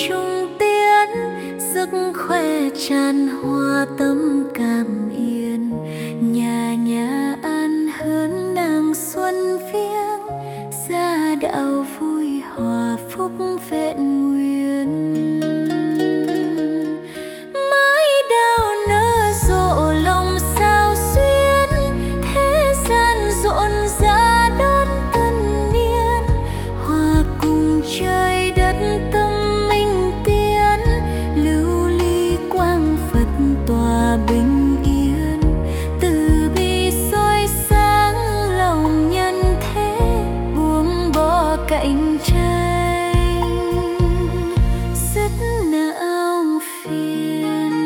chung tiến, sức khỏe tràn hoa tâm cảm yên. Nhà nhà an hương nàng xuân viếng, gia đạo vui hòa phúc vẹn nguyên. Mái đào nở rộ lòng sao xuyến, thế gian rộn rã đón tân niên. Hòa cùng trời đất tâm minh tiến, lưu ly quang Phật tỏa bình yên. Từ bi soi sáng lòng nhân thế, buông bỏ cạnh tranh dứt não phiền.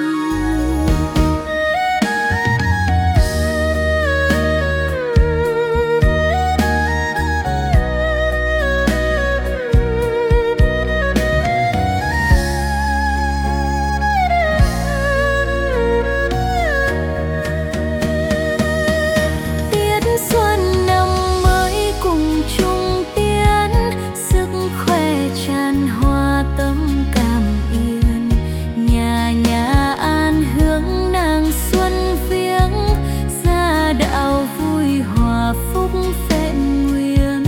Tiết xuân năm mới cùng chung tiến, sức khỏe tràn hoa tâm cảm yên. Nhà nhà an hương nàng xuân viếng, gia đạo vui hòa phúc vẹn nguyên.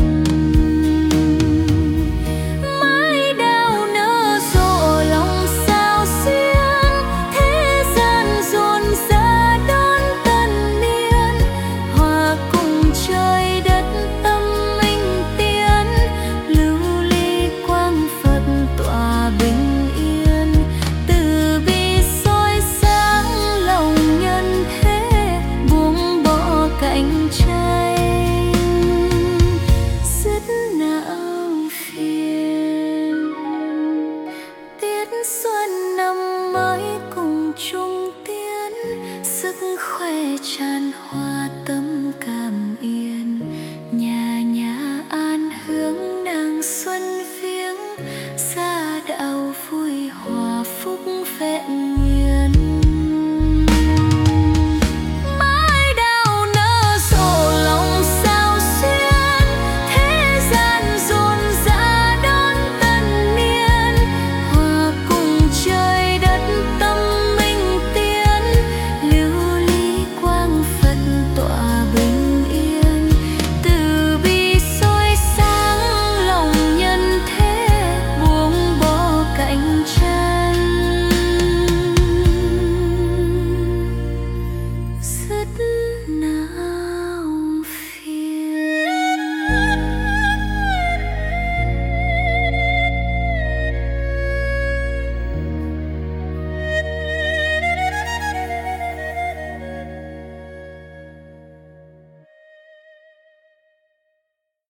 Mái đào nở rộ lòng sao xuyến, thế gian rộn rã đón tân niên. Hòa cùng trời đất tâm minh tiến, lưu ly quang Phật tỏa bình yên. Từ bi soi sáng lòng nhân thế, buông bỏ cạnh tranh dứt não phiền. Tiết xuân năm mới cùng chung tiến, sức khỏe tràn hoa tâm